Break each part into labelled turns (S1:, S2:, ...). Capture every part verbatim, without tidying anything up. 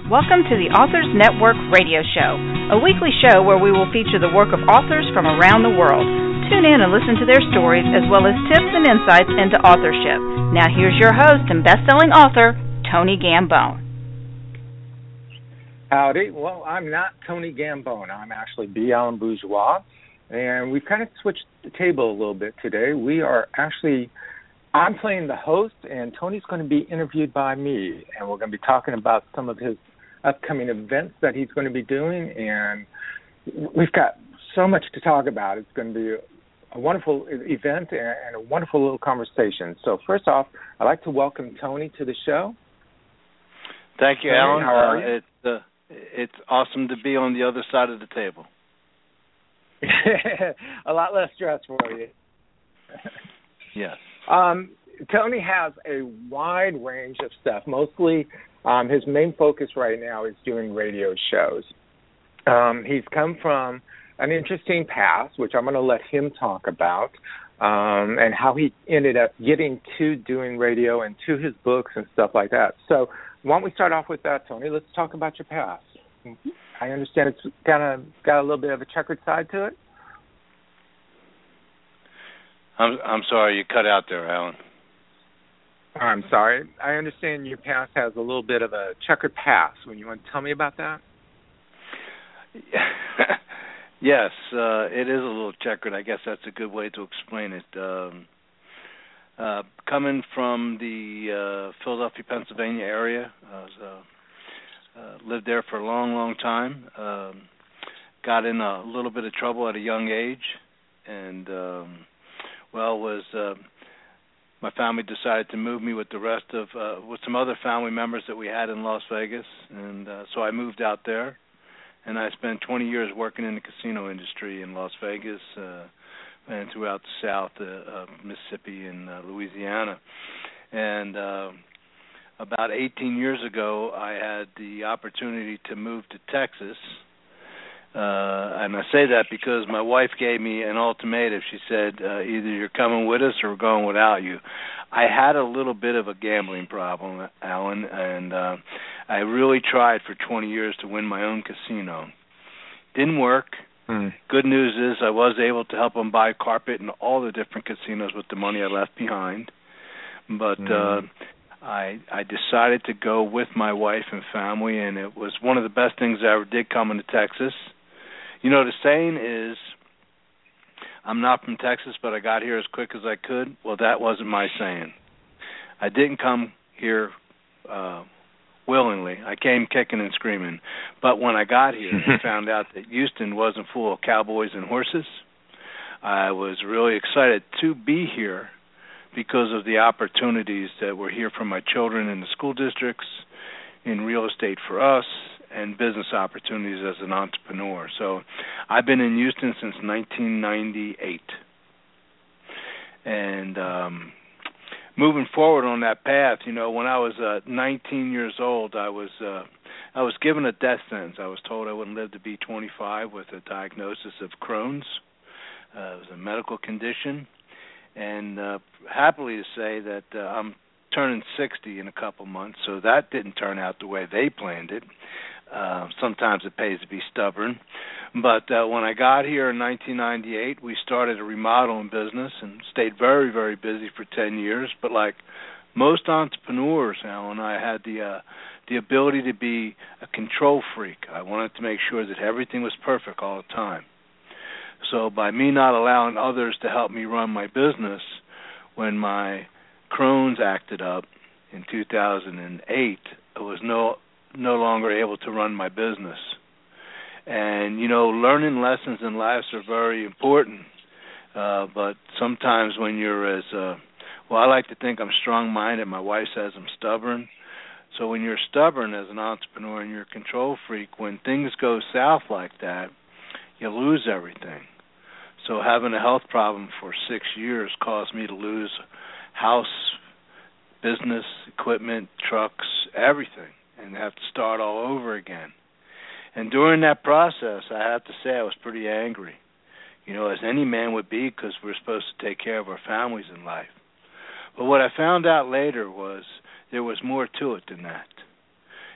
S1: Welcome to the Authors Network Radio Show, a weekly show where we will feature the work of authors from around the world. Tune in and listen to their stories as well as tips and insights into authorship. Now here's your host and best-selling author, Tony Gambone.
S2: Howdy. Well, I'm not Tony Gambone. I'm actually B. Allen Bourgeois, and we've kind of switched the table a little bit today. We are actually, I'm playing the host, and Tony's going to be interviewed by me, and we're going to be talking about some of his upcoming events that he's going to be doing, and we've got so much to talk about. It's going to be a wonderful event and a wonderful little conversation. So first off, I'd like to welcome Tony to the show.
S3: Thank you,
S2: Tony,
S3: Alan.
S2: how are
S3: uh,
S2: you?
S3: It's, uh, it's awesome to be on the other side of the table.
S2: A lot less stress for you.
S3: Yes.
S2: Um, Tony has a wide range of stuff. Mostly, um, his main focus right now is doing radio shows. Um, he's come from an interesting past, which I'm going to let him talk about, um, and how he ended up getting to doing radio and to his books and stuff like that. So why don't we start off with that, Tony? Let's talk about your past. I understand it's kind of got a little bit of a checkered side to it.
S3: I'm I'm sorry, you cut out there, Alan.
S2: I'm sorry. I understand your past has a little bit of a checkered past. When you want to tell me about that?
S3: Yes, uh, it is a little checkered. I guess that's a good way to explain it. Um, uh, coming from the uh, Philadelphia, Pennsylvania area, I was, uh, uh, lived there for a long, long time. Um, got in a little bit of trouble at a young age, and um, well, was uh, my family decided to move me with the rest of uh, with some other family members that we had in Las Vegas, and uh, so I moved out there. And I spent twenty years working in the casino industry in Las Vegas uh, and throughout the South, uh, uh, Mississippi and uh, Louisiana. And uh, about eighteen years ago, I had the opportunity to move to Texas. Uh, and I say that because my wife gave me an ultimatum. She said, uh, either you're coming with us or we're going without you. I had a little bit of a gambling problem, Alan, and uh, I really tried for twenty years to win my own casino. Didn't work. Mm. Good news is I was able to help them buy carpet in all the different casinos with the money I left behind. But mm. uh, I I decided to go with my wife and family, and it was one of the best things that ever did come into Texas. You know, the saying is, I'm not from Texas, but I got here as quick as I could. Well, that wasn't my saying. I didn't come here uh, willingly. I came kicking and screaming. But when I got here, I found out that Houston wasn't full of cowboys and horses. I was really excited to be here because of the opportunities that were here for my children in the school districts, in real estate for us, and business opportunities as an entrepreneur. So I've been in Houston since nineteen ninety-eight. And um, moving forward on that path, you know, when I was uh, nineteen years old, I was uh, I was given a death sentence. I was told I wouldn't live to be twenty-five with a diagnosis of Crohn's. Uh, it was a medical condition. And uh, happily to say that uh, I'm turning sixty in a couple months, so that didn't turn out the way they planned it. Uh, sometimes it pays to be stubborn. But uh, when I got here in nineteen ninety-eight, we started a remodeling business and stayed very, very busy for ten years. But like most entrepreneurs, Alan, I had the uh, the ability to be a control freak. I wanted to make sure that everything was perfect all the time. So by me not allowing others to help me run my business, when my Crohn's acted up in two thousand eight, I was no no longer able to run my business. And, you know, learning lessons in life are very important, uh, but sometimes when you're as, uh, well, I like to think I'm strong-minded. My wife says I'm stubborn. So when you're stubborn as an entrepreneur and you're a control freak, when things go south like that, you lose everything. So having a health problem for six years caused me to lose house, business, equipment, trucks, everything, and have to start all over again. And during that process, I have to say I was pretty angry, you know, as any man would be, because we're supposed to take care of our families in life. But what I found out later was there was more to it than that.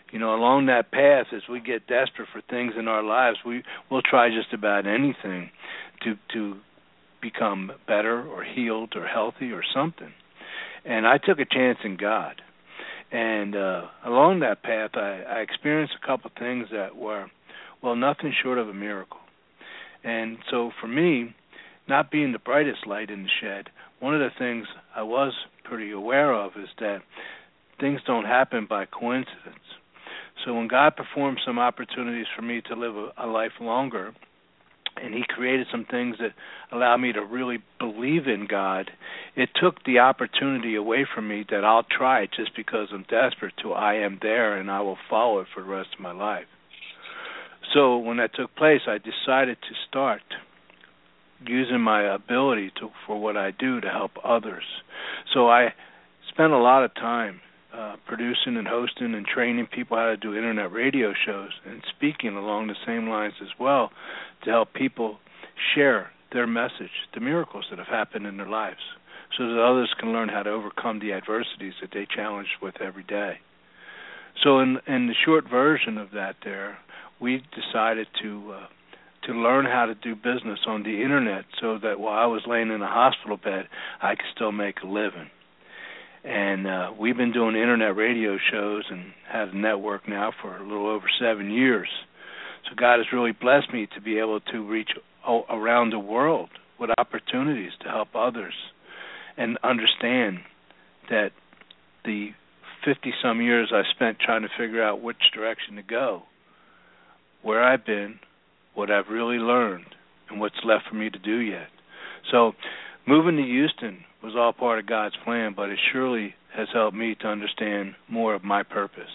S3: you know, along that path, as we get desperate for things in our lives, we will try just about anything to to become better or healed or healthy or something. And I took a chance in God. And uh, along that path, I, I experienced a couple things that were, well, nothing short of a miracle. And so for me, not being the brightest light in the shed, one of the things I was pretty aware of is that things don't happen by coincidence. So when God performed some opportunities for me to live a, a life longer, and he created some things that allowed me to really believe in God, it took the opportunity away from me that I'll try it just because I'm desperate to I am there and I will follow it for the rest of my life. So when that took place, I decided to start using my ability to, for what I do to help others. So I spent a lot of time uh, producing and hosting and training people how to do internet radio shows and speaking along the same lines as well to help people share their message, the miracles that have happened in their lives, so that others can learn how to overcome the adversities that they challenge with every day. So in, in the short version of that there, we decided to uh, to learn how to do business on the internet so that while I was laying in a hospital bed, I could still make a living. And uh, we've been doing internet radio shows and had a network now for a little over seven years. So God has really blessed me to be able to reach o- around the world with opportunities to help others and understand that the fifty-some years I spent trying to figure out which direction to go, where I've been, what I've really learned, and what's left for me to do yet. So moving to Houston was all part of God's plan, but it surely has helped me to understand more of my purpose.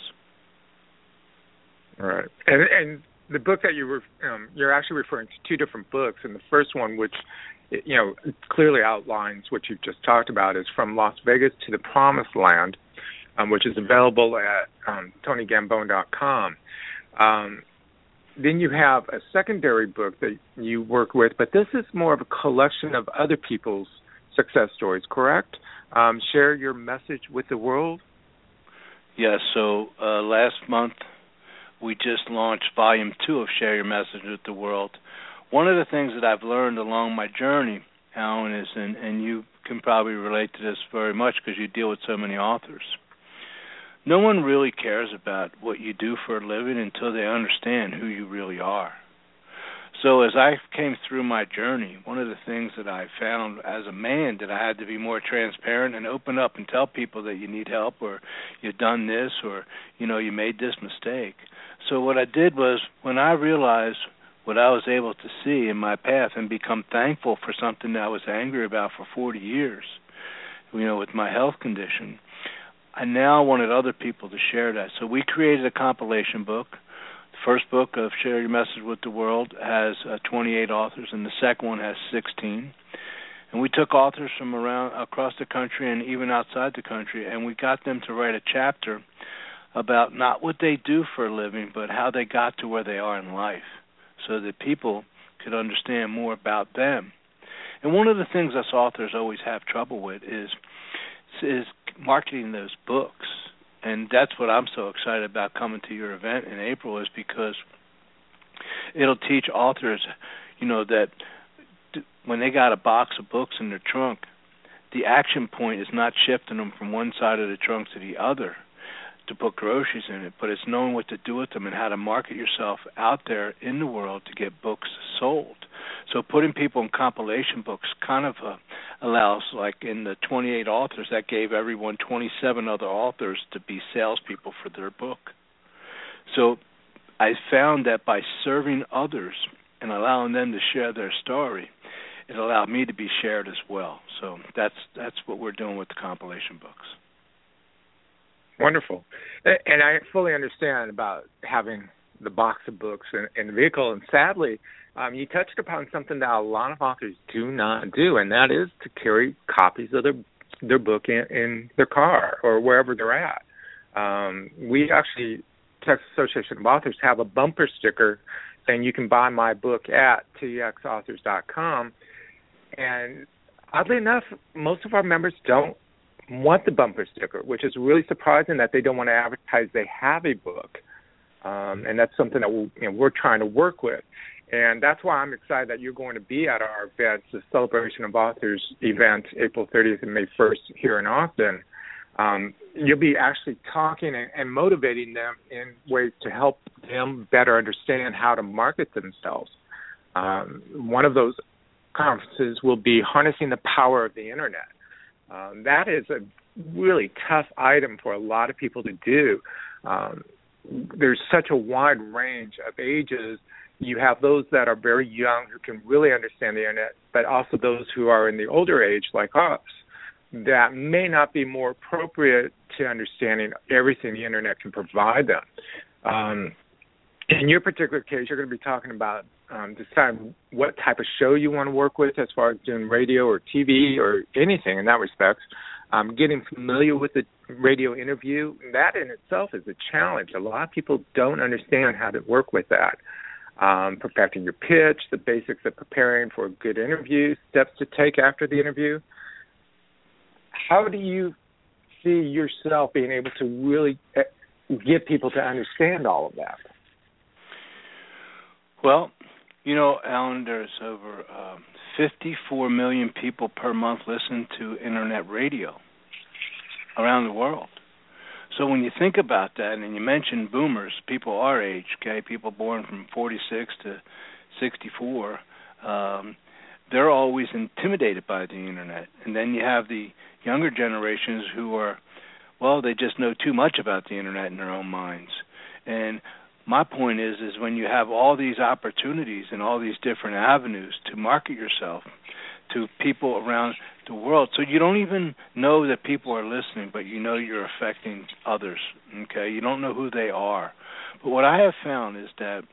S2: All right. And, and the book that you were, um, you're actually referring to two different books, and the first one, which, you know, clearly outlines what you've just talked about, is From Las Vegas to the Promised Land, um, which is available at um, Tony Gambone dot com. Um, Then you have a secondary book that you work with, but this is more of a collection of other people's success stories, correct? Um, share your message with the world?
S3: Yes, so uh, last month we just launched Volume two of Share Your Message with the World. One of the things that I've learned along my journey, Alan, is, and, and you can probably relate to this very much because you deal with so many authors, no one really cares about what you do for a living until they understand who you really are. So as I came through my journey, one of the things that I found as a man that I had to be more transparent and open up and tell people that you need help or you've done this or, you know, you made this mistake. So what I did was when I realized what I was able to see in my path and become thankful for something that I was angry about for forty years, you know, with my health condition, I now wanted other people to share that. So we created a compilation book. The first book of Share Your Message with the World has uh, twenty-eight authors, and the second one has sixteen. And we took authors from around across the country and even outside the country, and we got them to write a chapter about not what they do for a living, but how they got to where they are in life, so that people could understand more about them. And one of the things us authors always have trouble with is is marketing those books. And that's what I'm so excited about coming to your event in April, is because it'll teach authors, you know, that when they got a box of books in their trunk, the action point is not shifting them from one side of the trunk to the other to put groceries in it, but it's knowing what to do with them and how to market yourself out there in the world to get books sold. So putting people in compilation books kind of uh, allows, like in the twenty-eight authors, that gave everyone twenty-seven other authors to be salespeople for their book. So I found that by serving others and allowing them to share their story, it allowed me to be shared as well. So that's that's what we're doing with the compilation books.
S2: Wonderful. And I fully understand about having the box of books in, in the vehicle. And sadly, um, you touched upon something that a lot of authors do not do, and that is to carry copies of their their book in, in their car or wherever they're at. Um, we actually, Texas Association of Authors, have a bumper sticker saying you can buy my book at T X authors dot com. And oddly enough, most of our members don't want the bumper sticker, which is really surprising that they don't want to advertise they have a book. Um, and that's something that we'll, you know, we're trying to work with. And that's why I'm excited that you're going to be at our event, the Celebration of Authors event, April thirtieth and May first here in Austin. Um, you'll be actually talking and, and motivating them in ways to help them better understand how to market themselves. Um, one of those conferences will be harnessing the power of the Internet. Um, that is a really tough item for a lot of people to do. Um, there's such a wide range of ages. You have those that are very young who can really understand the Internet, but also those who are in the older age like us that may not be more appropriate to understanding everything the Internet can provide them. Um, in your particular case, you're going to be talking about um, deciding what type of show you want to work with as far as doing radio or T V or anything in that respect. Um, getting familiar with the radio interview, that in itself is a challenge. A lot of people don't understand how to work with that. Um, perfecting your pitch, the basics of preparing for a good interview, steps to take after the interview. How do you see yourself being able to really get people to understand all of that?
S3: Well, you know, Alan, there's over um, fifty-four million people per month listen to Internet radio around the world. So when you think about that, and you mentioned boomers, people our age, okay, people born from forty-six to sixty-four, um, they're always intimidated by the Internet. And then you have the younger generations who are, well, they just know too much about the Internet in their own minds. And my point is, is when you have all these opportunities and all these different avenues to market yourself to people around the world, so you don't even know that people are listening, but you know you're affecting others, okay? You don't know who they are. But what I have found is that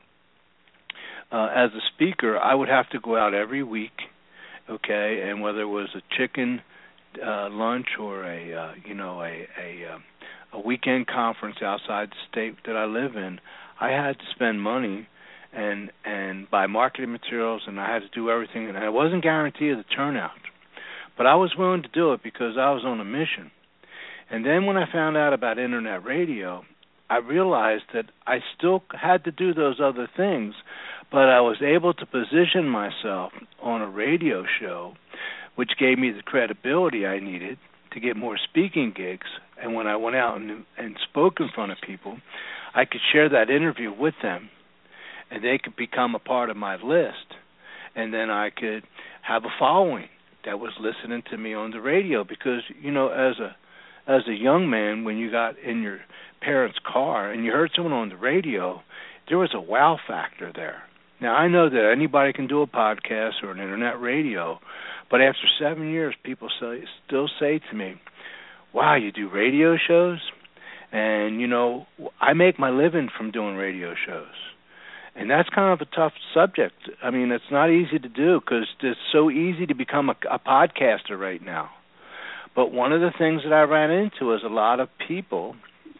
S3: uh, as a speaker, I would have to go out every week, okay, and whether it was a chicken uh, lunch or a, uh, you know, a, a, uh, a weekend conference outside the state that I live in, I had to spend money and and buy marketing materials, and I had to do everything, and I wasn't guaranteed the turnout. But I was willing to do it because I was on a mission. And then when I found out about Internet radio, I realized that I still had to do those other things, but I was able to position myself on a radio show, which gave me the credibility I needed to get more speaking gigs. And when I went out and, and spoke in front of people, I could share that interview with them, and they could become a part of my list. And then I could have a following that was listening to me on the radio, because, you know, as a as a young man, when you got in your parents' car and you heard someone on the radio, there was a wow factor there. Now, I know that anybody can do a podcast or an Internet radio, but after seven years, people say, still say to me, wow, you do radio shows? And, you know, I make my living from doing radio shows. And that's kind of a tough subject. I mean, it's not easy to do because it's so easy to become a, a podcaster right now. But one of the things that I ran into is a lot of people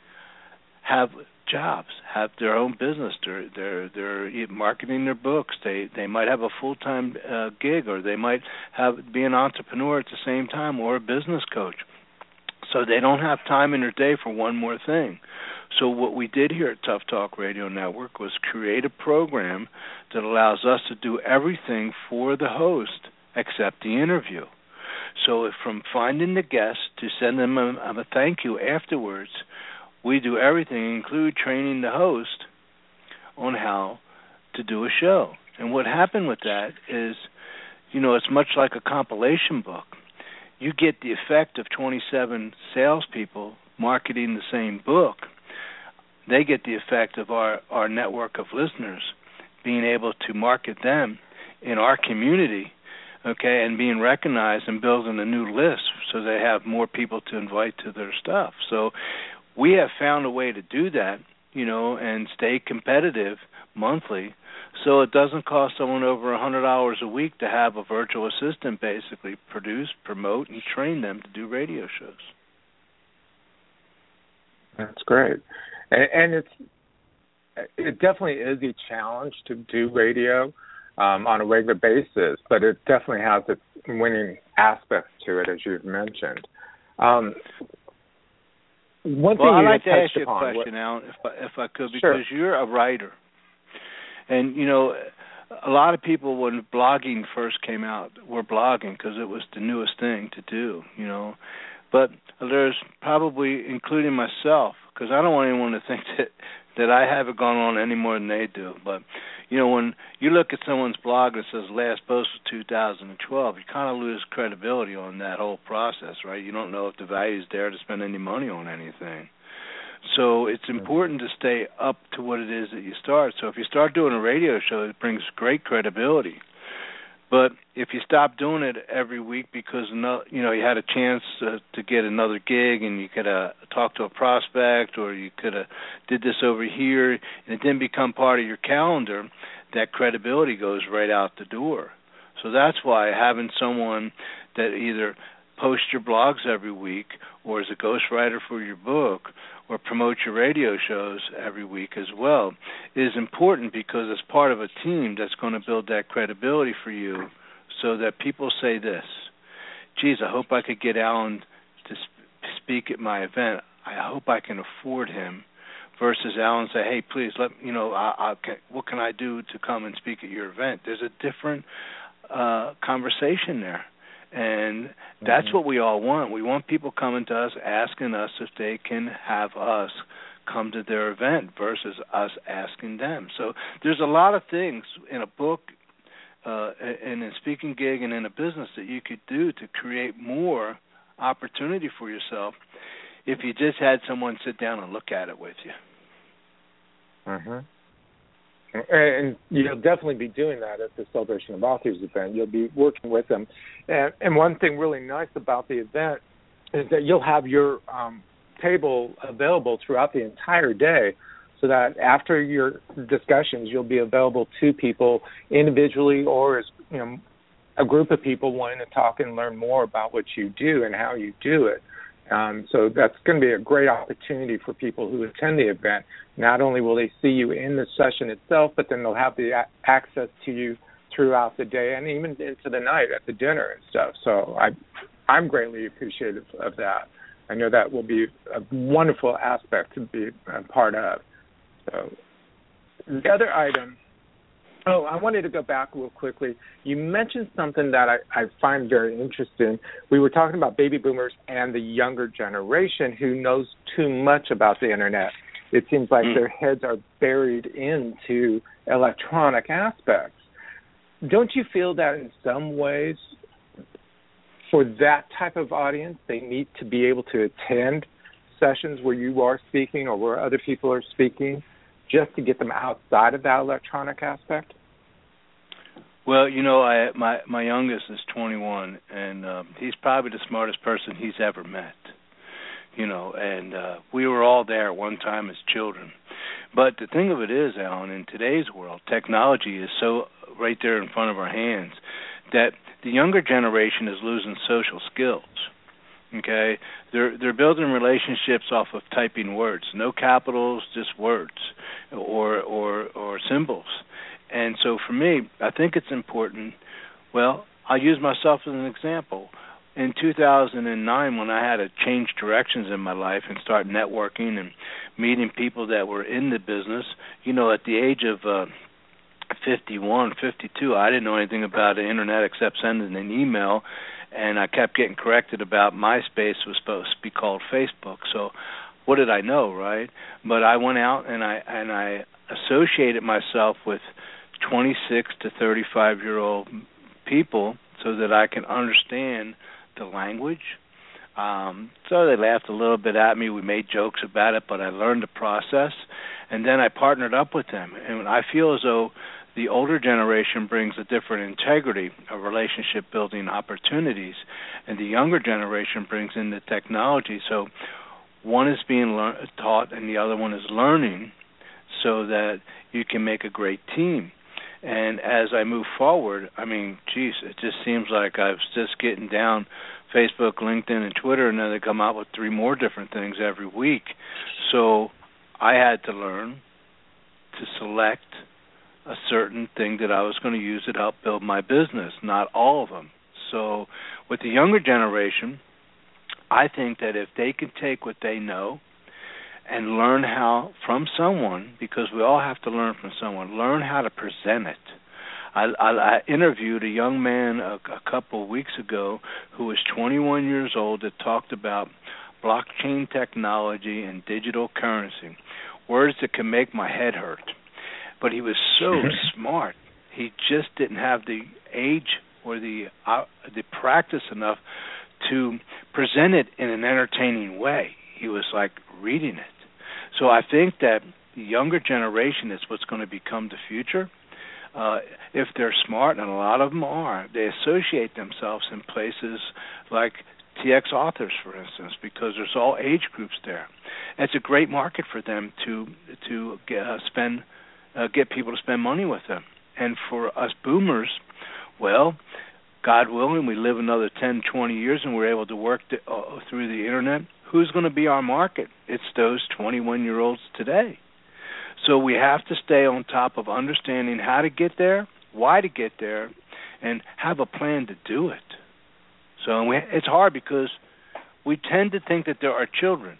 S3: have jobs, have their own business. They're they're they're marketing their books. They they might have a full-time uh, gig, or they might have be an entrepreneur at the same time, or a business coach. So they don't have time in their day for one more thing. So what we did here at Tough Talk Radio Network was create a program that allows us to do everything for the host except the interview. So if from finding the guest to send them a, a thank you afterwards, we do everything, include training the host on how to do a show. And what happened with that is, you know, it's much like a compilation book. You get the effect of twenty-seven salespeople marketing the same book. They get the effect of our, our network of listeners being able to market them in our community, okay, and being recognized and building a new list so they have more people to invite to their stuff. So we have found a way to do that, you know, and stay competitive monthly, so it doesn't cost someone over one hundred dollars a week to have a virtual assistant basically produce, promote, and train them to do radio shows.
S2: That's great. And, and it's it definitely is a challenge to do radio um, on a regular basis, but it definitely has its winning aspects to it, as you've mentioned. Um, one
S3: well,
S2: thing
S3: I'd
S2: you
S3: like to
S2: touched
S3: ask you a
S2: upon,
S3: question,
S2: what,
S3: Alan, if I, if I could, because
S2: sure.
S3: you're a writer. And, you know, a lot of people, when blogging first came out, were blogging because it was the newest thing to do, you know. But there's probably, including myself, because I don't want anyone to think that, that I haven't gone on any more than they do. But, you know, when you look at someone's blog that says last post was two thousand twelve, you kind of lose credibility on that whole process, right? You don't know if the value is there to spend any money on anything. So it's important to stay up to what it is that you start. So if you start doing a radio show, it brings great credibility. But if you stop doing it every week because no, you know you had a chance uh, to get another gig and you could uh, talk to a prospect, or you could have did this over here, and it didn't become part of your calendar, that credibility goes right out the door. So that's why having someone that either posts your blogs every week, or is a ghostwriter for your book, or promote your radio shows every week as well, is important, because it's part of a team that's going to build that credibility for you, so that people say this: geez, I hope I could get Alan to sp- speak at my event. I hope I can afford him. Versus Alan say, hey, please, let you know, I, I can, what can I do to come and speak at your event? There's a different uh, conversation there. And that's mm-hmm. what we all want. We want people coming to us, asking us if they can have us come to their event versus us asking them. So there's a lot of things in a book, uh, and in a speaking gig, and in a business that you could do to create more opportunity for yourself if you just had someone sit down and look at it with you.
S2: Mm-hmm. And you'll definitely be doing that at the Celebration of Authors event. You'll be working with them. And, and one thing really nice about the event is that you'll have your um, table available throughout the entire day, so that after your discussions, you'll be available to people individually, or as you know, a group of people wanting to talk and learn more about what you do and how you do it. Um, so that's going to be a great opportunity for people who attend the event. Not only will they see you in the session itself, but then they'll have the a- access to you throughout the day and even into the night at the dinner and stuff. So I, I'm greatly appreciative of that. I know that will be a wonderful aspect to be a part of. So the other item, oh, I wanted to go back real quickly. You mentioned something that I, I find very interesting. We were talking about baby boomers and the younger generation who knows too much about the Internet. It seems like mm. their heads are buried into electronic aspects. Don't you feel that in some ways, for that type of audience, they need to be able to attend sessions where you are speaking or where other people are speaking, just to get them outside of that electronic aspect?
S3: Well, you know, I my my youngest is twenty-one, and um, he's probably the smartest person he's ever met. You know, and uh, we were all there at one time as children. But the thing of it is, Alan, in today's world, technology is so right there in front of our hands that the younger generation is losing social skills. Okay, they're they're building relationships off of typing words, no capitals, just words, or or or symbols. And so for me, I think it's important. Well, I'll use myself as an example. In two thousand nine, when I had to change directions in my life and start networking and meeting people that were in the business, you know, at the age of uh, fifty-one, fifty-two, I didn't know anything about the Internet except sending an email. And I kept getting corrected about MySpace was supposed to be called Facebook. So what did I know, right? But I went out and I and I associated myself with twenty-six to thirty-five-year-old people so that I can understand the language. Um, so they laughed a little bit at me. We made jokes about it, but I learned the process. And then I partnered up with them. And I feel as though the older generation brings a different integrity of relationship-building opportunities, and the younger generation brings in the technology. So one is being lear- taught and the other one is learning so that you can make a great team. And as I move forward, I mean, geez, it just seems like I was just getting down Facebook, LinkedIn, and Twitter, and then they come out with three more different things every week. So I had to learn to select a certain thing that I was going to use to help build my business, not all of them. So with the younger generation, I think that if they can take what they know and learn how from someone, because we all have to learn from someone, learn how to present it. I, I, I interviewed a young man a, a couple of weeks ago who was twenty-one years old that talked about blockchain technology and digital currency, words that can make my head hurt. But he was so smart. He just didn't have the age or the uh, the practice enough to present it in an entertaining way. He was like reading it. So I think that the younger generation is what's going to become the future. Uh, if they're smart, and a lot of them are, they associate themselves in places like T X Authors, for instance, because there's all age groups there. It's a great market for them to to get, uh, spend uh, get people to spend money with them. And for us boomers, well, God willing, we live another ten, twenty years and we're able to work to, uh, through the Internet. Who's going to be our market? It's those twenty-one-year-olds today. So we have to stay on top of understanding how to get there, why to get there, and have a plan to do it. So we, it's hard because we tend to think that there are children.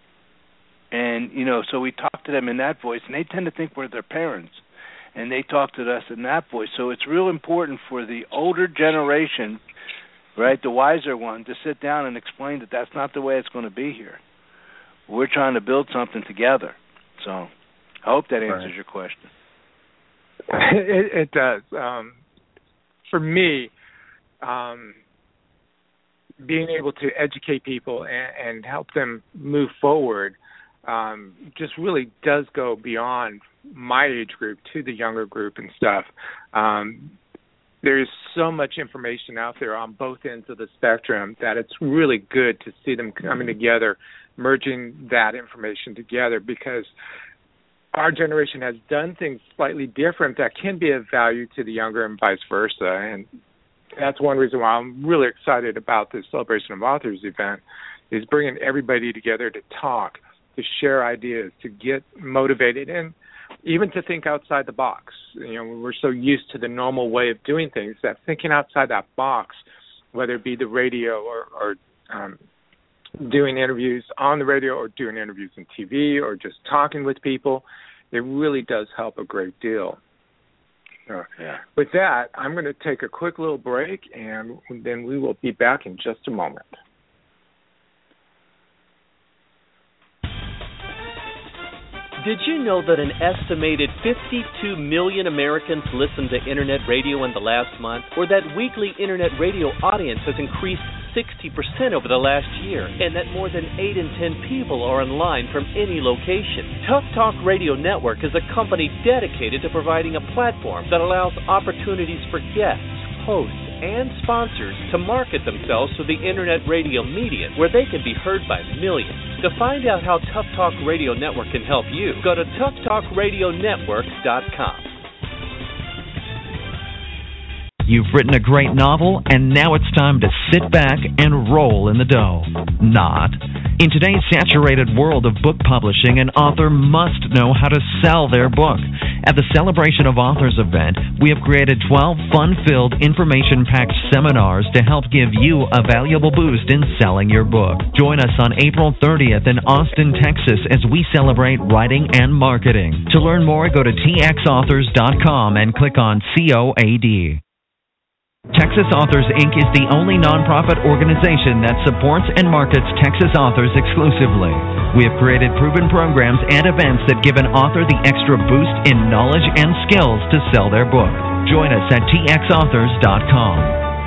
S3: And, you know, so we talk to them in that voice, and they tend to think we're their parents. And they talk to us in that voice. So it's real important for the older generation, right, the wiser one, to sit down and explain that that's not the way it's going to be here. We're trying to build something together. So I hope that answers
S2: right.
S3: your question.
S2: It, it does. Um, for me, um, being able to educate people and, and help them move forward um, just really does go beyond my age group to the younger group and stuff. Um, there's so much information out there on both ends of the spectrum that it's really good to see them coming together, merging that information together, because our generation has done things slightly different that can be of value to the younger and vice versa. And that's one reason why I'm really excited about this Celebration of Authors event, is bringing everybody together to talk, to share ideas, to get motivated, and even to think outside the box. You know, we're so used to the normal way of doing things that thinking outside that box, whether it be the radio or, or um, doing interviews on the radio or doing interviews on T V or just talking with people, it really does help a great deal. Uh,
S3: yeah.
S2: With that, I'm going to take a quick little break, and then we will be back in just a moment.
S4: Did you know that an estimated fifty-two million Americans listened to Internet radio in the last month, or that weekly Internet radio audience has increased sixty percent over the last year, and that more than eight in ten people are online from any location? Tough Talk Radio Network is a company dedicated to providing a platform that allows opportunities for guests, hosts, and sponsors to market themselves to the Internet radio media, where they can be heard by millions. To find out how Tough Talk Radio Network can help you, go to tough talk radio network dot com.
S5: You've written a great novel, and now it's time to sit back and roll in the dough. Not. In today's saturated world of book publishing, an author must know how to sell their book. At the Celebration of Authors event, we have created twelve fun-filled, information-packed seminars to help give you a valuable boost in selling your book. Join us on April thirtieth in Austin, Texas, as we celebrate writing and marketing. To learn more, go to T X authors dot com and click on C O A D. Texas Authors, Incorporated is the only nonprofit organization that supports and markets Texas authors exclusively. We have created proven programs and events that give an author the extra boost in knowledge and skills to sell their book. Join us at T X authors dot com.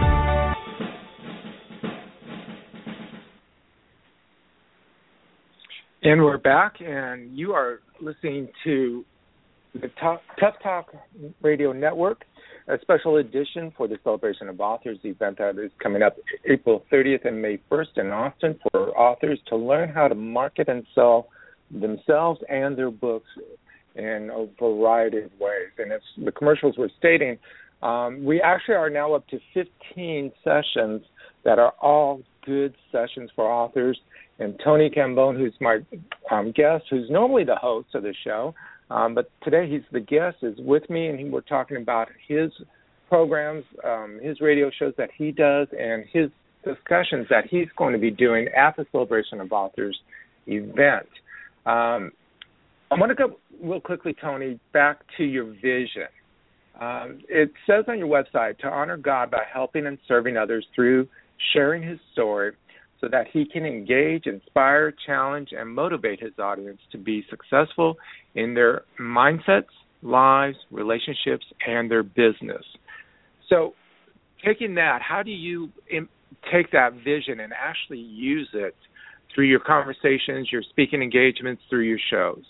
S2: And we're back, and you are listening to the Tough Talk Radio Network, a special edition for the Celebration of Authors event that is coming up April thirtieth and May first in Austin, for authors to learn how to market and sell themselves and their books in a variety of ways. And it's the commercials we're stating. Um, we actually are now up to fifteen sessions that are all good sessions for authors. And Tony Gambone, who's my um, guest, who's normally the host of the show, Um, but today he's the guest, is with me, and he, we're talking about his programs, um, his radio shows that he does, and his discussions that he's going to be doing at the Celebration of Authors event. Um, I want to go real quickly, Tony, back to your vision. Um, it says on your website to honor God by helping and serving others through sharing his story so that he can engage, inspire, challenge, and motivate his audience to be successful in their mindsets, lives, relationships, and their business. So taking that, how do you im- take that vision and actually use it through your conversations, your speaking engagements, through your shows?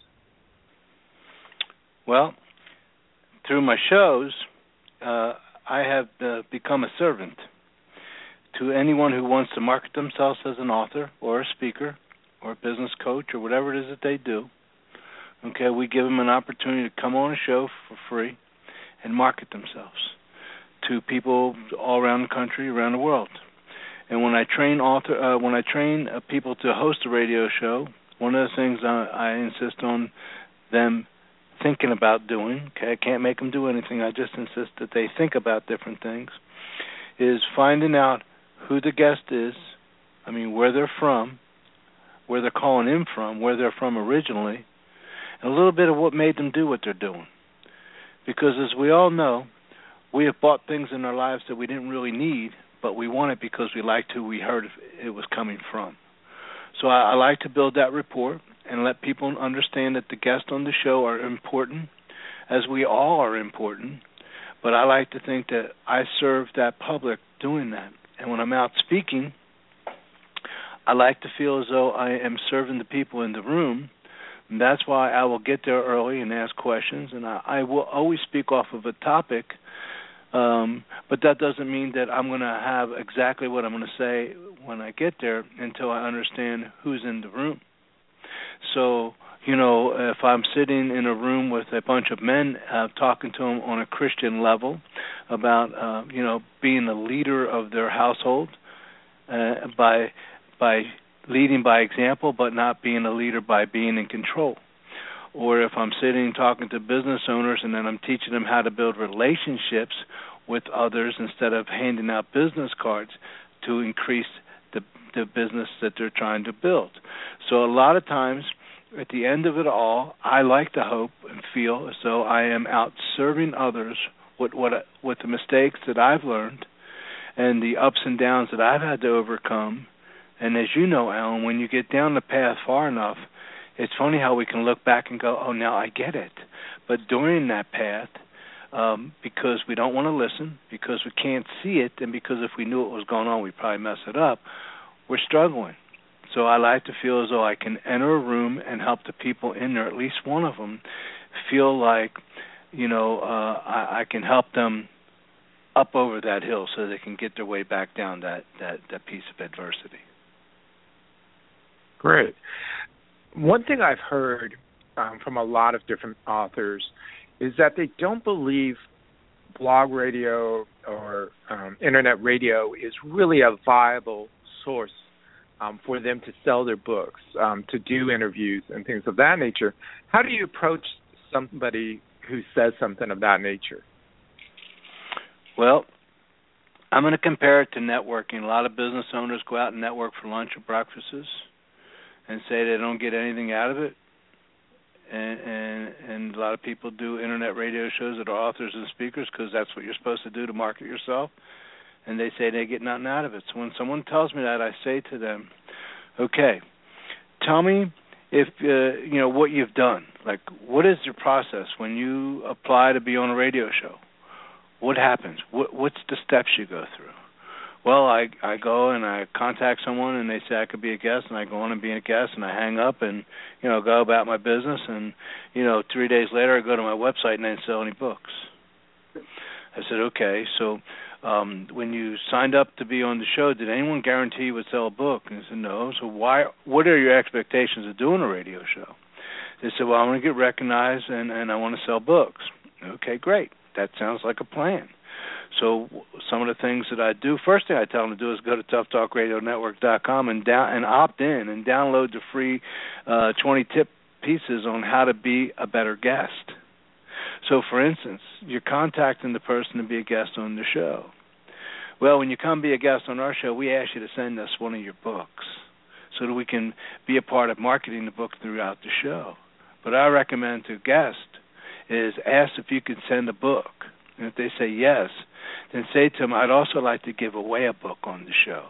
S3: Well, through my shows, uh, I have uh, become a servant to anyone who wants to market themselves as an author or a speaker or a business coach or whatever it is that they do. Okay, we give them an opportunity to come on a show for free and market themselves to people all around the country, around the world. And when I train author, uh, when I train uh, people to host a radio show, one of the things I, I insist on them thinking about doing, okay, I can't make them do anything, I just insist that they think about different things, is finding out who the guest is, I mean, where they're from, where they're calling in from, where they're from originally, and a little bit of what made them do what they're doing. Because as we all know, we have bought things in our lives that we didn't really need, but we want it because we liked who we heard it was coming from. So I, I like to build that rapport and let people understand that the guests on the show are important, as we all are important, but I like to think that I serve that public doing that. And when I'm out speaking, I like to feel as though I am serving the people in the room. And that's why I will get there early and ask questions, and I, I will always speak off of a topic, um, but that doesn't mean that I'm going to have exactly what I'm going to say when I get there until I understand who's in the room. So, you know, if I'm sitting in a room with a bunch of men, uh, talking to them on a Christian level about, uh, you know, being the leader of their household uh, by by leading by example, but not being a leader by being in control. Or if I'm sitting talking to business owners and then I'm teaching them how to build relationships with others instead of handing out business cards to increase the, the business that they're trying to build. So a lot of times, at the end of it all, I like to hope and feel as though I am out serving others with, what, with the mistakes that I've learned and the ups and downs that I've had to overcome. And as you know, Alan, when you get down the path far enough, it's funny how we can look back and go, oh, now I get it. But during that path, um, because we don't want to listen, because we can't see it, and because if we knew what was going on, we'd probably mess it up, we're struggling. So I like to feel as though I can enter a room and help the people in there, at least one of them, feel like, you know, uh, I, I can help them up over that hill so they can get their way back down that, that, that piece of adversity.
S2: Great. One thing I've heard um, from a lot of different authors is that they don't believe blog radio or um, internet radio is really a viable source um, for them to sell their books, um, to do interviews and things of that nature. How do you approach somebody who says something of that nature?
S3: Well, I'm going to compare it to networking. A lot of business owners go out and network for lunch or breakfasts and say they don't get anything out of it. And, and and a lot of people do internet radio shows that are authors and speakers because that's what you're supposed to do to market yourself. And they say they get nothing out of it. So when someone tells me that, I say to them, okay, tell me if, uh, you know, what you've done. Like, what is your process when you apply to be on a radio show? What happens? What, what's the steps you go through? Well, I I go and I contact someone and they say I could be a guest, and I go on and be a guest, and I hang up and, you know, go about my business, and, you know, three days later I go to my website and I didn't sell any books. I said, okay, so um, when you signed up to be on the show, did anyone guarantee you would sell a book? And I said, no. So why? What are your expectations of doing a radio show? They said, well, I want to get recognized and, and I want to sell books. Okay, great. That sounds like a plan. So some of the things that I do, first thing I tell them to do is go to tough talk radio network dot com and down and opt in and download the free uh, twenty tip pieces on how to be a better guest. So, for instance, you're contacting the person to be a guest on the show. Well, when you come be a guest on our show, we ask you to send us one of your books so that we can be a part of marketing the book throughout the show. But I recommend to guests is ask if you can send a book. And if they say yes, then say to them, I'd also like to give away a book on the show.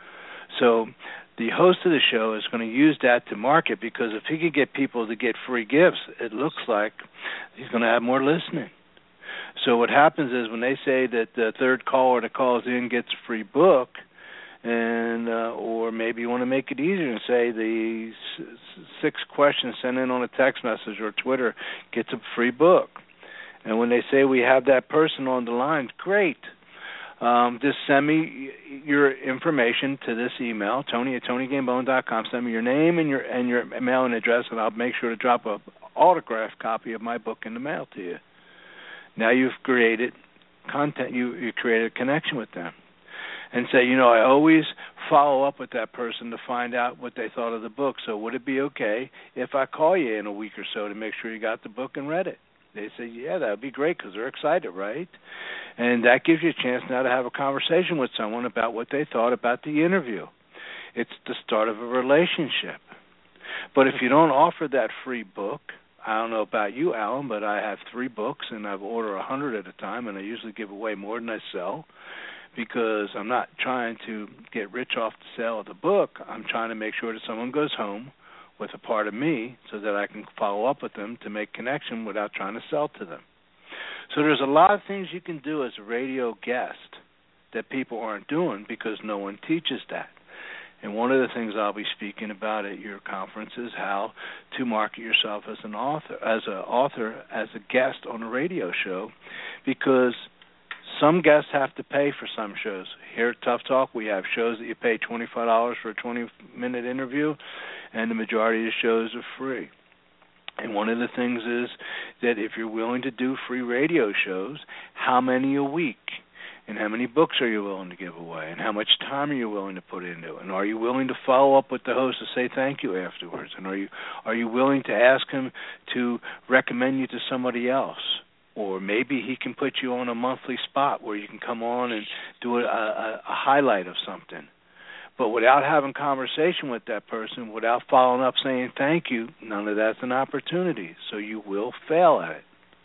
S3: So the host of the show is going to use that to market, because if he could get people to get free gifts, it looks like he's going to have more listening. So what happens is when they say that the third caller that calls in gets a free book, and uh, or maybe you want to make it easier and say the s- six questions sent in on a text message or Twitter gets a free book. And when they say we have that person on the line, great. Um, just send me your information to this email, Tony at Tony Gambone dot com. Send me your name and your and your mailing address, and I'll make sure to drop a autographed copy of my book in the mail to you. Now you've created content. You you created a connection with them, and say, you know, I always follow up with that person to find out what they thought of the book. So would it be okay if I call you in a week or so to make sure you got the book and read it? They say, yeah, that would be great, because they're excited, right? And that gives you a chance now to have a conversation with someone about what they thought about the interview. It's the start of a relationship. But if you don't offer that free book, I don't know about you, Alan, but I have three books, and I've ordered a hundred at a time, and I usually give away more than I sell, because I'm not trying to get rich off the sale of the book. I'm trying to make sure that someone goes home with a part of me so that I can follow up with them to make connection without trying to sell to them. So there's a lot of things you can do as a radio guest that people aren't doing because no one teaches that. And one of the things I'll be speaking about at your conference is how to market yourself as an author, as an author, as a guest on a radio show, because some guests have to pay for some shows. Here at Tough Talk, we have shows that you pay twenty-five dollars for a twenty-minute interview, and the majority of the shows are free. And one of the things is that if you're willing to do free radio shows, how many a week? And how many books are you willing to give away? And how much time are you willing to put into it? And are you willing to follow up with the host to say thank you afterwards? And are you are you willing to ask him to recommend you to somebody else? Or maybe he can put you on a monthly spot where you can come on and do a, a, a highlight of something. But without having conversation with that person, without following up saying thank you, none of that's an opportunity. So you will fail at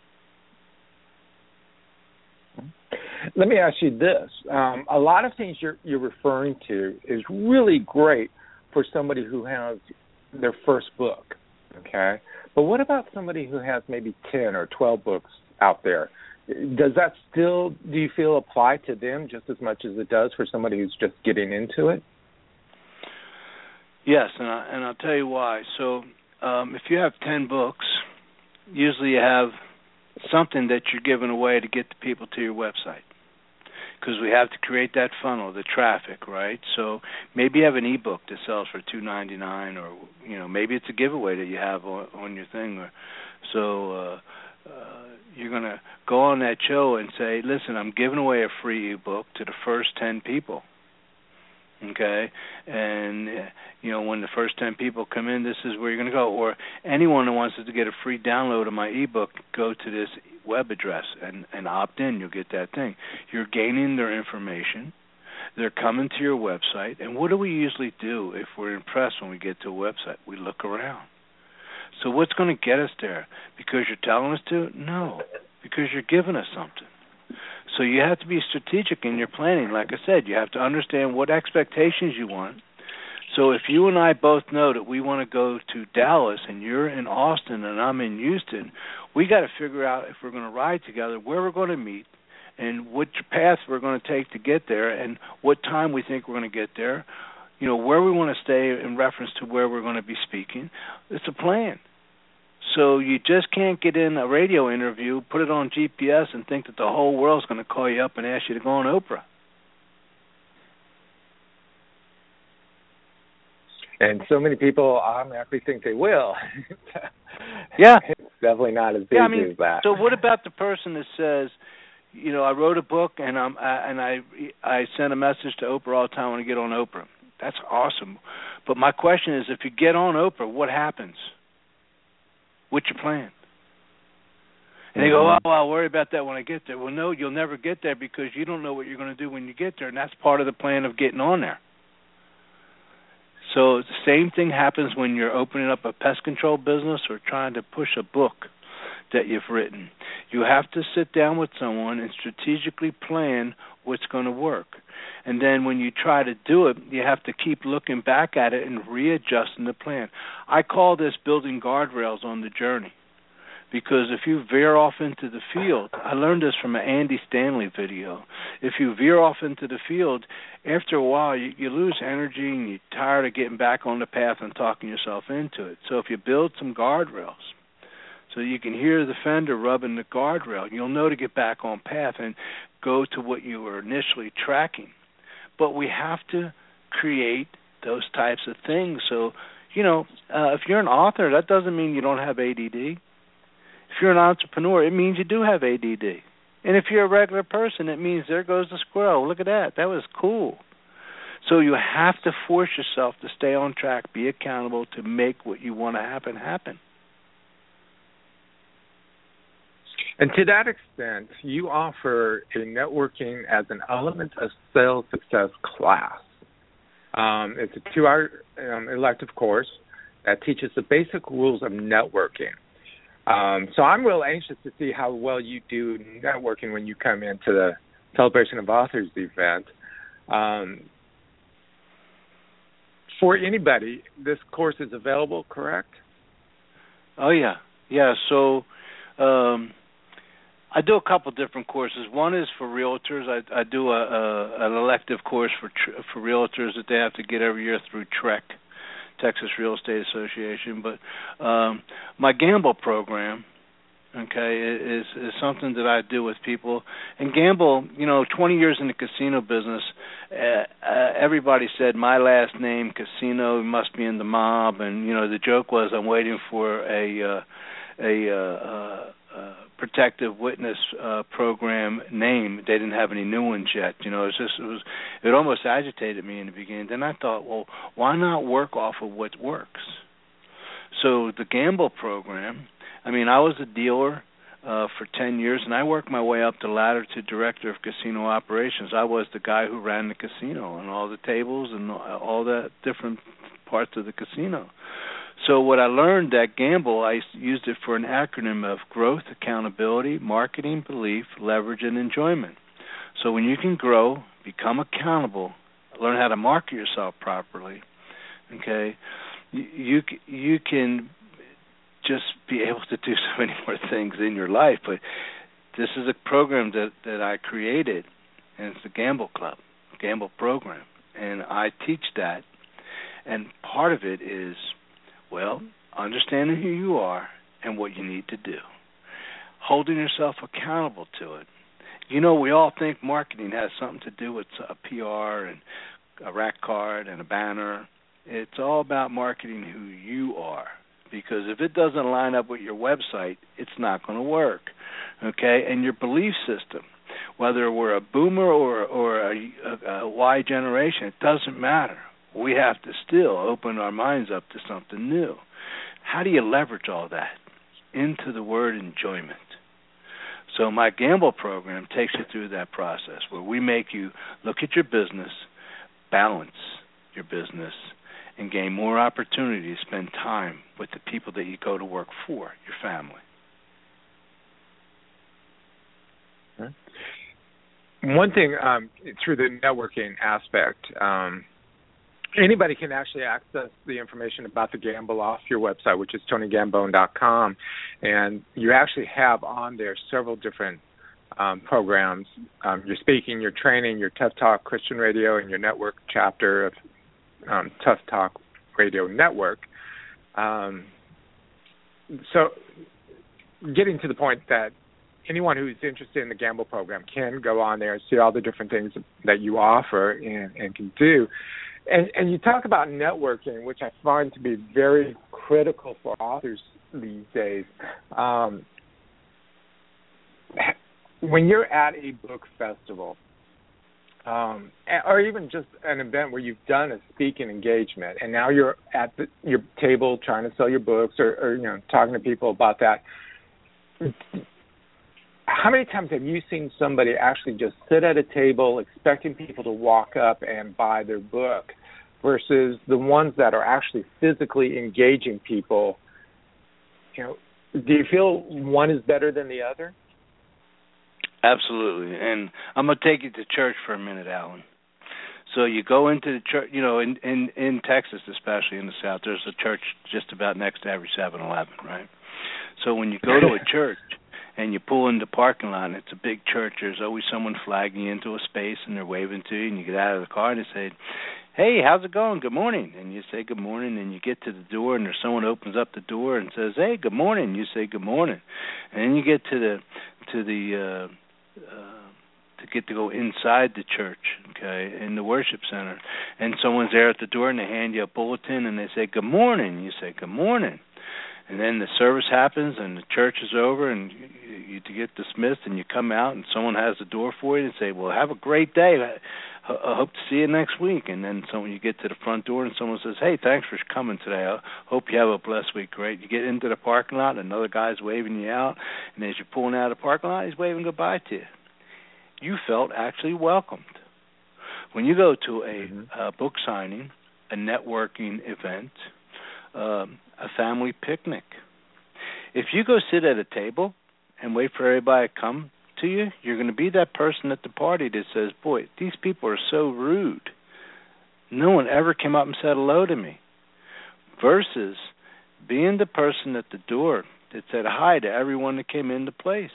S3: it.
S2: Let me ask you this. Um, a lot of things you're, you're referring to is really great for somebody who has their first book, okay? But what about somebody who has maybe ten or twelve books out there? Does that still, do you feel, apply to them just as much as it does for somebody who's just getting into it?
S3: Yes, and, I, and I'll tell you why. So um, if you have ten books, usually you have something that you're giving away to get the people to your website, because we have to create that funnel, the traffic, right? So maybe you have an ebook that sells for two ninety-nine, or you know, maybe it's a giveaway that you have on, on your thing. Or, so uh, uh, you're going to go on that show and say, listen, I'm giving away a free ebook to the first ten people. Okay, and you know, when the first ten people come in, this is where you're going to go. Or anyone who wants to get a free download of my ebook, go to this web address and, and opt in. You'll get that thing. You're gaining their information. They're coming to your website. And what do we usually do if we're impressed when we get to a website? We look around. So what's going to get us there? Because you're telling us to? No, because you're giving us something. So you have to be strategic in your planning. Like I said, you have to understand what expectations you want. So if you and I both know that we want to go to Dallas and you're in Austin and I'm in Houston, we got to figure out if we're going to ride together, where we're going to meet, and which path we're going to take to get there, and what time we think we're going to get there, you know, where we want to stay in reference to where we're going to be speaking. It's a plan. So you just can't get in a radio interview, put it on G P S, and think that the whole world's going to call you up and ask you to go on Oprah.
S2: And so many people automatically think they will.
S3: Yeah.
S2: It's definitely not as big
S3: yeah, I mean,
S2: as that.
S3: So what about the person that says, you know, I wrote a book and I'm I, and I I send a message to Oprah all the time when I get on Oprah. That's awesome. But my question is, if you get on Oprah, what happens? What's your plan? And they go, oh, I'll worry about that when I get there. Well, no, you'll never get there because you don't know what you're going to do when you get there, and that's part of the plan of getting on there. So the same thing happens when you're opening up a pest control business or trying to push a book that you've written. You have to sit down with someone and strategically plan what's going to work. And then when you try to do it, you have to keep looking back at it and readjusting the plan. I call this building guardrails on the journey. Because if you veer off into the field, I learned this from an Andy Stanley video. If you veer off into the field, after a while you, you lose energy and you're tired of getting back on the path and talking yourself into it. So if you build some guardrails, so you can hear the fender rubbing the guardrail, you'll know to get back on path and go to what you were initially tracking. But we have to create those types of things. So, you know, uh, if you're an author, that doesn't mean you don't have A D D. If you're an entrepreneur, it means you do have A D D. And if you're a regular person, it means there goes the squirrel. Look at that. That was cool. So you have to force yourself to stay on track, be accountable to make what you want to happen happen.
S2: And to that extent, you offer a networking as an element of sales success class. Um, it's a two-hour um, elective course that teaches the basic rules of networking. Um, so I'm real anxious to see how well you do networking when you come into the Celebration of Authors event. Um, for anybody, this course is available, correct?
S3: Oh, yeah. Yeah, so um, I do a couple different courses. One is for realtors. I, I do a, a, an elective course for for realtors that they have to get every year through TREC, Texas Real Estate Association. But um, my Gamble program, okay, is is something that I do with people. And Gamble, you know, twenty years in the casino business, uh, uh, everybody said my last name, casino, must be in the mob. And, you know, the joke was I'm waiting for a uh, a uh, uh, uh, protective witness uh, program name. They didn't have any new ones yet. You know, it was just it was it almost agitated me in the beginning. Then I thought, well, why not work off of what works? So the Gamble program. I mean, I was a dealer uh, for ten years, and I worked my way up the ladder to director of casino operations. I was the guy who ran the casino and all the tables and all the different parts of the casino. So what I learned at Gamble, I used it for an acronym of growth, accountability, marketing, belief, leverage, and enjoyment. So when you can grow, become accountable, learn how to market yourself properly, okay, you you, you can just be able to do so many more things in your life. But this is a program that, that I created, and it's the Gamble Club, Gamble program, and I teach that. And part of it is, well, understanding who you are and what you need to do, holding yourself accountable to it. You know, we all think marketing has something to do with a P R and a rack card and a banner. It's all about marketing who you are, because if it doesn't line up with your website, it's not going to work, okay? And your belief system, whether we're a boomer or, or a, a, a Y generation, it doesn't matter. We have to still open our minds up to something new. How do you leverage all that into the word enjoyment? So my Gamble program takes you through that process where we make you look at your business, balance your business, and gain more opportunity to spend time with the people that you go to work for, your family.
S2: One thing um, through the networking aspect, um, anybody can actually access the information about the Gamble off your website, which is tony gambone dot com, and you actually have on there several different um, programs. Um, your speaking, your training, your Tough Talk Christian Radio, and your network chapter of um, Tough Talk Radio Network. Um, so getting to the point that anyone who's interested in the Gamble program can go on there and see all the different things that you offer and, and can do. And, and you talk about networking, which I find to be very critical for authors these days. Um, when you're at a book festival, um, or even just an event where you've done a speaking engagement, and now you're at the, your table trying to sell your books, or, or you know, talking to people about that, how many times have you seen somebody actually just sit at a table expecting people to walk up and buy their book versus the ones that are actually physically engaging people? You know, do you feel one is better than the other?
S3: Absolutely. And I'm going to take you to church for a minute, Alan. So you go into the church, you know, in, in, in Texas, especially in the South, there's a church just about next to every seven eleven, right? So when you go to a church and you pull in the parking lot and it's a big church, there's always someone flagging you into a space and they're waving to you, and you get out of the car and they say, hey, how's it going? Good morning. And you say good morning, and you get to the door and there's someone opens up the door and says, hey, good morning. You say good morning. And then you get to the, to the, uh, uh, to get to go inside the church, okay, in the worship center. And someone's there at the door and they hand you a bulletin and they say, good morning. You say, good morning. And then the service happens and the church is over and you, you, you get dismissed and you come out and someone has the door for you and say, well, have a great day. I, I hope to see you next week. And then someone, you get to the front door and someone says, hey, thanks for coming today. I hope you have a blessed week. Great. You get into the parking lot and another guy's waving you out. And as you're pulling out of the parking lot, he's waving goodbye to you. You felt actually welcomed. When you go to a, mm-hmm. a book signing, a networking event, um, a family picnic, if you go sit at a table and wait for everybody to come to you, you're going to be that person at the party that says, boy, these people are so rude. No one ever came up and said hello to me. Versus being the person at the door that said hi to everyone that came into place.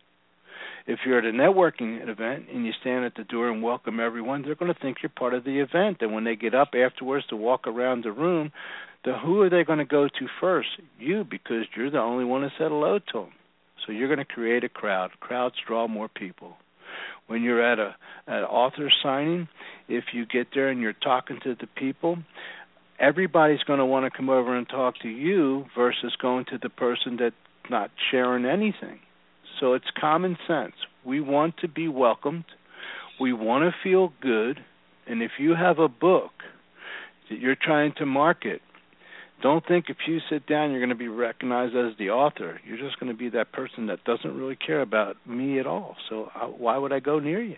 S3: If you're at a networking event and you stand at the door and welcome everyone, they're going to think you're part of the event. And when they get up afterwards to walk around the room, the, who are they going to go to first? You, because you're the only one that said hello to them. So you're going to create a crowd. Crowds draw more people. When you're at a at an author signing, if you get there and you're talking to the people, everybody's going to want to come over and talk to you versus going to the person that's not sharing anything. So it's common sense. We want to be welcomed. We want to feel good. And if you have a book that you're trying to market, don't think if you sit down you're going to be recognized as the author. You're just going to be that person that doesn't really care about me at all. So uh, why would I go near you?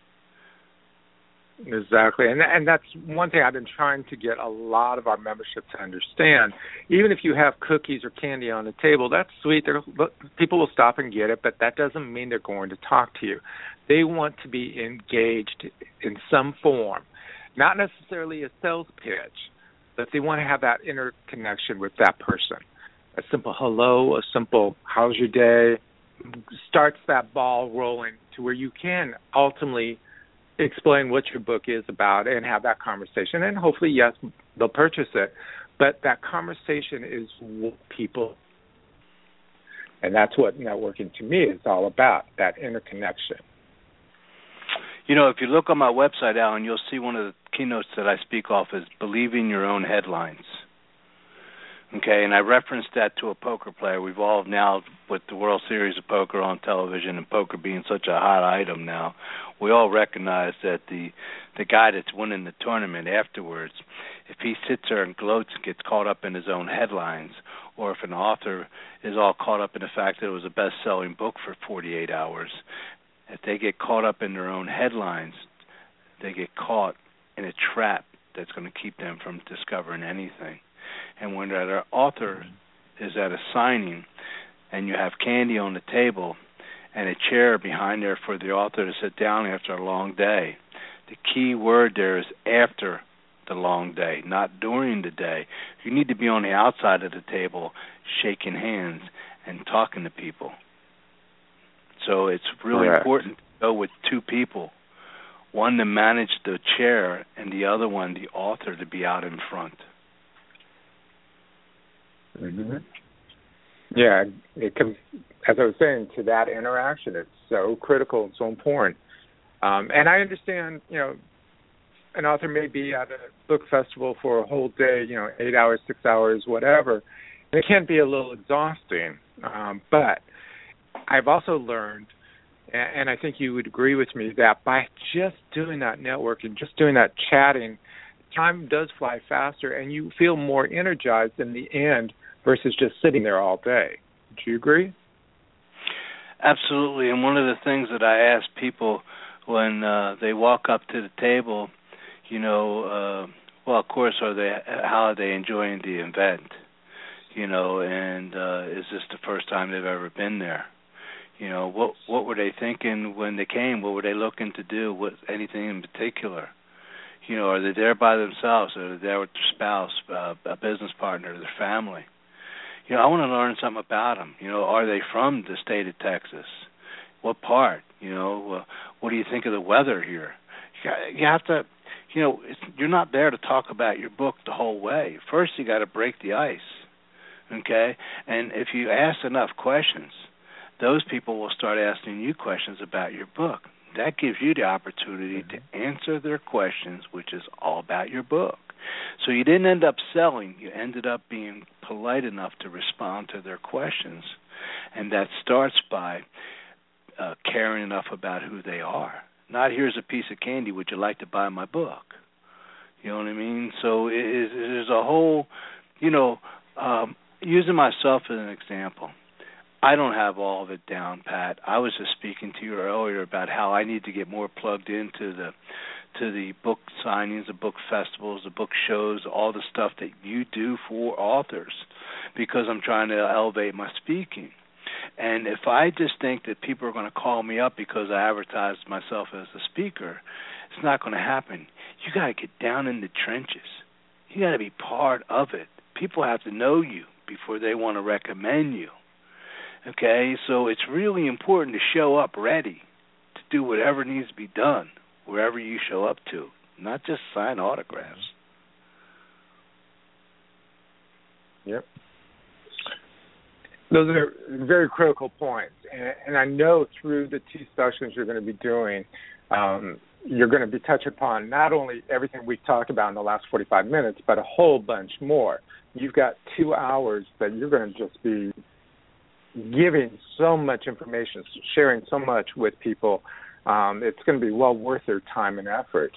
S2: Exactly, and and that's one thing I've been trying to get a lot of our membership to understand. Even if you have cookies or candy on the table, that's sweet. They're, people will stop and get it, but that doesn't mean they're going to talk to you. They want to be engaged in some form, not necessarily a sales pitch, but they want to have that interconnection with that person. A simple hello, a simple how's your day, starts that ball rolling to where you can ultimately explain what your book is about and have that conversation. And hopefully, yes, they'll purchase it. But that conversation is what people, and that's what networking to me is all about, that interconnection.
S3: You know, if you look on my website, Alan, you'll see one of the keynotes that I speak off is believing your own headlines. Okay, and I referenced that to a poker player. We've all now, with the World Series of Poker on television and poker being such a hot item now, we all recognize that the the guy that's winning the tournament afterwards, if he sits there and gloats and gets caught up in his own headlines, or if an author is all caught up in the fact that it was a best-selling book for forty-eight hours, if they get caught up in their own headlines, they get caught in a trap that's going to keep them from discovering anything. And when that author is at a signing and you have candy on the table and a chair behind there for the author to sit down after a long day, the key word there is after the long day, not during the day. You need to be on the outside of the table shaking hands and talking to people. So it's really
S2: Correct.
S3: important to go with two people, one to manage the chair and the other one, the author, to be out in front.
S2: Mm-hmm. Yeah, it comes, as I was saying, to that interaction. It's so critical and so important. Um, and I understand, you know, an author may be at a book festival for a whole day, you know, eight hours, six hours, whatever. And it can be a little exhausting. Um, but I've also learned, and I think you would agree with me, that by just doing that networking, just doing that chatting, time does fly faster and you feel more energized in the end versus just sitting there all day. Do you agree?
S3: Absolutely, and one of the things that I ask people when uh, they walk up to the table, you know, uh, well, of course, are they how are they enjoying the event? You know, and uh, is this the first time they've ever been there? You know, what what were they thinking when they came? What were they looking to do? What anything in particular? You know, are they there by themselves? Are they there with their spouse, uh, a business partner, their family? You know, I want to learn something about them. You know, are they from the state of Texas? What part? You know, uh, what do you think of the weather here? You have to, you know, it's, you're not there to talk about your book the whole way. First, you got to break the ice, okay? And if you ask enough questions, those people will start asking you questions about your book. That gives you the opportunity mm-hmm. to answer their questions, which is all about your book. So you didn't end up selling. You ended up being polite enough to respond to their questions. And that starts by uh, caring enough about who they are. Not, here's a piece of candy, would you like to buy my book? You know what I mean? So it is, there's a whole, you know, um, using myself as an example, I don't have all of it down, Pat. I was just speaking to you earlier about how I need to get more plugged into the to the book signings, the book festivals, the book shows, all the stuff that you do for authors, because I'm trying to elevate my speaking. And if I just think that people are going to call me up because I advertise myself as a speaker, it's not going to happen. You got to get down in the trenches. You got to be part of it. People have to know you before they want to recommend you. Okay, so it's really important to show up ready to do whatever needs to be done wherever you show up to, not just sign autographs.
S2: Yep. Those are very critical points. And, and I know through the two sessions you're going to be doing, um, you're going to be touching upon not only everything we've talked about in the last forty-five minutes, but a whole bunch more. You've got two hours that you're going to just be giving so much information, sharing so much with people. Um, it's going to be well worth their time and effort.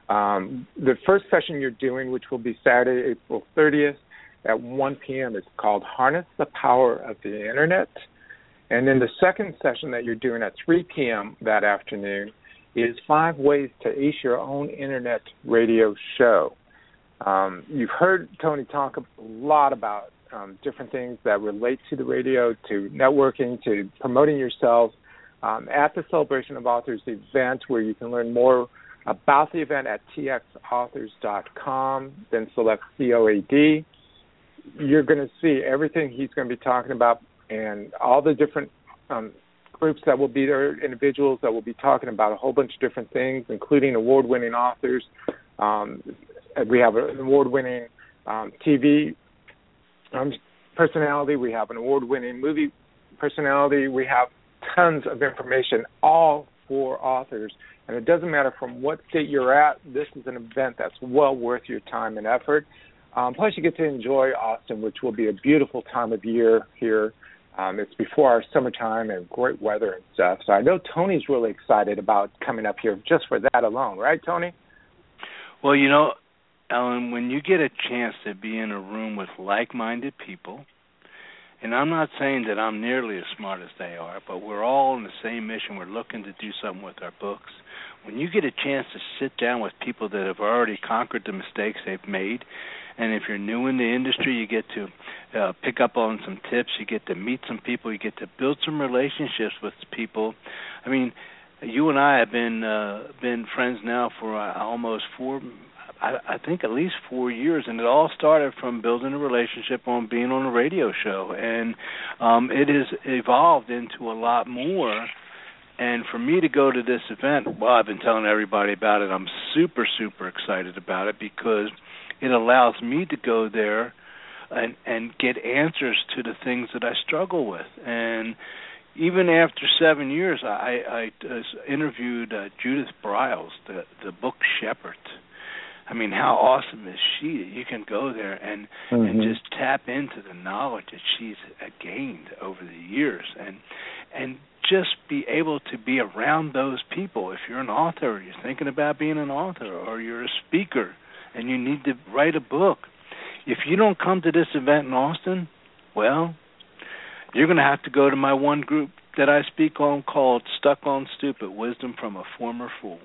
S2: Um, the first session you're doing, which will be Saturday, April thirtieth at one p.m., is called Harness the Power of the Internet. And then the second session that you're doing at three p.m. that afternoon is Five Ways to Ace Your Own Internet Radio Show. Um, you've heard Tony talk a lot about um, different things that relate to the radio, to networking, to promoting yourself. Um, at the Celebration of Authors event, where you can learn more about the event at t x authors dot com, then select C O A D. You're going to see everything he's going to be talking about and all the different um, groups that will be there, individuals that will be talking about a whole bunch of different things, including award-winning authors. Um, we have an award-winning um, T V um, personality. We have an award-winning movie personality. We have tons of information, all for authors. And it doesn't matter from what state you're at, this is an event that's well worth your time and effort. Um, plus, you get to enjoy Austin, which will be a beautiful time of year here. Um, it's before our summertime and great weather and stuff. So I know Tony's really excited about coming up here just for that alone. Right, Tony?
S3: Well, you know, Ellen, when you get a chance to be in a room with like-minded people, and I'm not saying that I'm nearly as smart as they are, but we're all on the same mission. We're looking to do something with our books. When you get a chance to sit down with people that have already conquered the mistakes they've made, and if you're new in the industry, you get to uh, pick up on some tips. You get to meet some people. You get to build some relationships with people. I mean, you and I have been uh, been friends now for uh, almost four I, I think at least four years, and it all started from building a relationship on being on a radio show, and um, it has evolved into a lot more. And for me to go to this event, well, I've been telling everybody about it. I'm super, super excited about it because it allows me to go there and, and get answers to the things that I struggle with. And even after seven years, I, I uh, interviewed uh, Judith Briles, the, the book Shepherd. I mean, how awesome is she that you can go there and mm-hmm. and just tap into the knowledge that she's gained over the years, and and just be able to be around those people. If you're an author, you're thinking about being an author, or you're a speaker and you need to write a book, if you don't come to this event in Austin, well, you're going to have to go to my one group that I speak on called Stuck on Stupid, Wisdom from a Former Fool.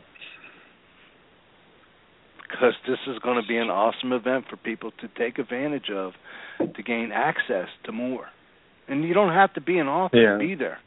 S3: Because this is going to be an awesome event for people to take advantage of to gain access to more. And you don't have to be an author
S2: yeah.
S3: to be there.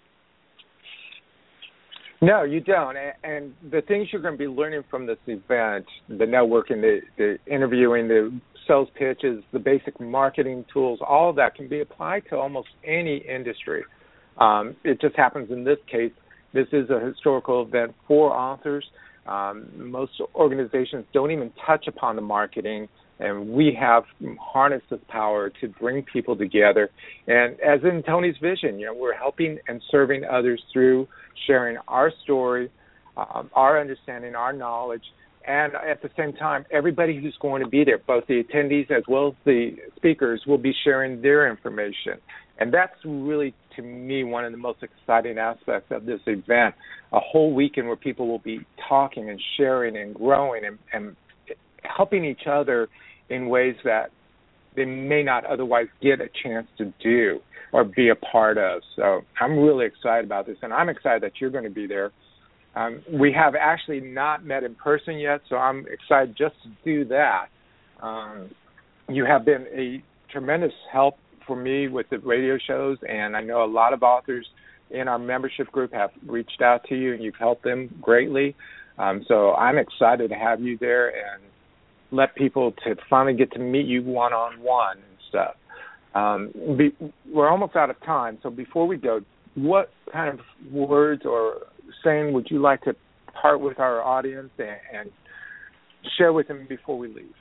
S2: No, you don't. And the things you're going to be learning from this event, the networking, the, the interviewing, the sales pitches, the basic marketing tools, all of that can be applied to almost any industry. Um, it just happens in this case, this is a historical event for authors. Um, most organizations don't even touch upon the marketing, and we have harnessed this power to bring people together. And as in Tony's vision, you know, we're helping and serving others through sharing our story, um, our understanding, our knowledge, and at the same time, everybody who's going to be there, both the attendees as well as the speakers, will be sharing their information. And that's really, to me, one of the most exciting aspects of this event, a whole weekend where people will be talking and sharing and growing and, and helping each other in ways that they may not otherwise get a chance to do or be a part of. So I'm really excited about this, and I'm excited that you're going to be there. Um, we have actually not met in person yet, so I'm excited just to do that. Um, you have been a tremendous help for me with the radio shows, and I know a lot of authors in our membership group have reached out to you, and you've helped them greatly. Um, so I'm excited to have you there and let people to finally get to meet you one-on-one and stuff. Um, be, we're almost out of time, so before we go, what kind of words or saying would you like to part with our audience and, and share with them before we leave?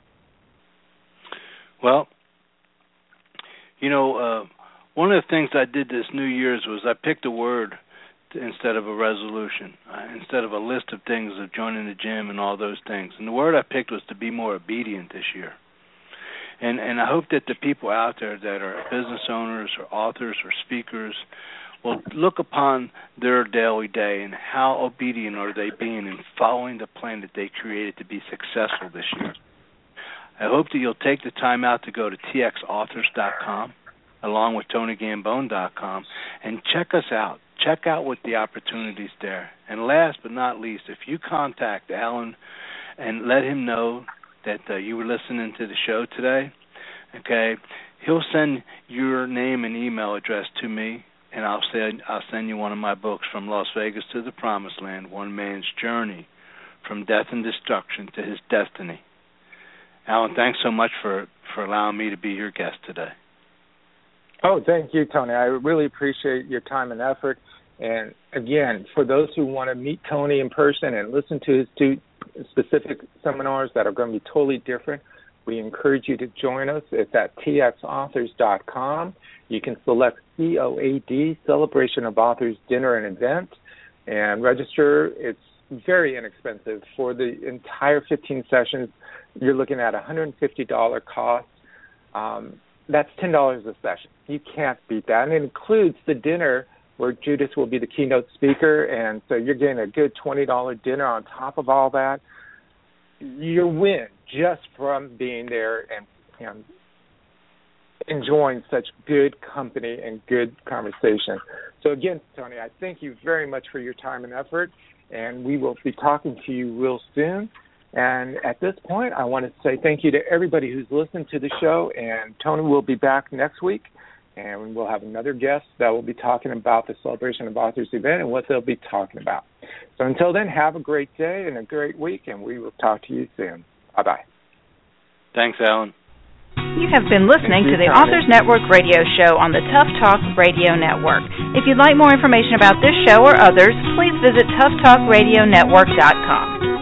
S3: Well, you know, uh, one of the things I did this New Year's was I picked a word to, instead of a resolution, uh, instead of a list of things of joining the gym and all those things. And the word I picked was to be more obedient this year. And and I hope that the people out there that are business owners or authors or speakers will look upon their daily day and how obedient are they being in following the plan that they created to be successful this year. I hope that you'll take the time out to go to T X authors dot com along with Tony Gambone dot com and check us out. Check out what the opportunities there. And last but not least, if you contact Alan and let him know that uh, you were listening to the show today, okay, he'll send your name and email address to me, and I'll send I'll send you one of my books, From Las Vegas to the Promised Land, One Man's Journey from Death and Destruction to His Destiny. Alan, thanks so much for, for allowing me to be your guest today.
S2: Oh, thank you, Tony. I really appreciate your time and effort. And, again, for those who want to meet Tony in person and listen to his two specific seminars that are going to be totally different, we encourage you to join us. It's at T X authors dot com. You can select C O A D, Celebration of Authors Dinner and Event, and register. It's very inexpensive. For the entire fifteen sessions, you're looking at a one hundred fifty dollars cost. Um, that's ten dollars a session. You can't beat that. And it includes the dinner where Judith will be the keynote speaker, and so you're getting a good twenty dollars dinner on top of all that. You win just from being there and, you know, enjoying such good company and good conversation. So, again, Tony, I thank you very much for your time and effort, and we will be talking to you real soon. And at this point, I want to say thank you to everybody who's listened to the show, and Tony will be back next week, and we'll have another guest that will be talking about the Celebration of Authors event and what they'll be talking about. So until then, have a great day and a great week, and we will talk to you soon. Bye-bye.
S3: Thanks, Alan.
S1: You have been listening to the Authors Network radio show on the Tough Talk Radio Network. If you'd like more information about this show or others, please visit tough talk radio network dot com.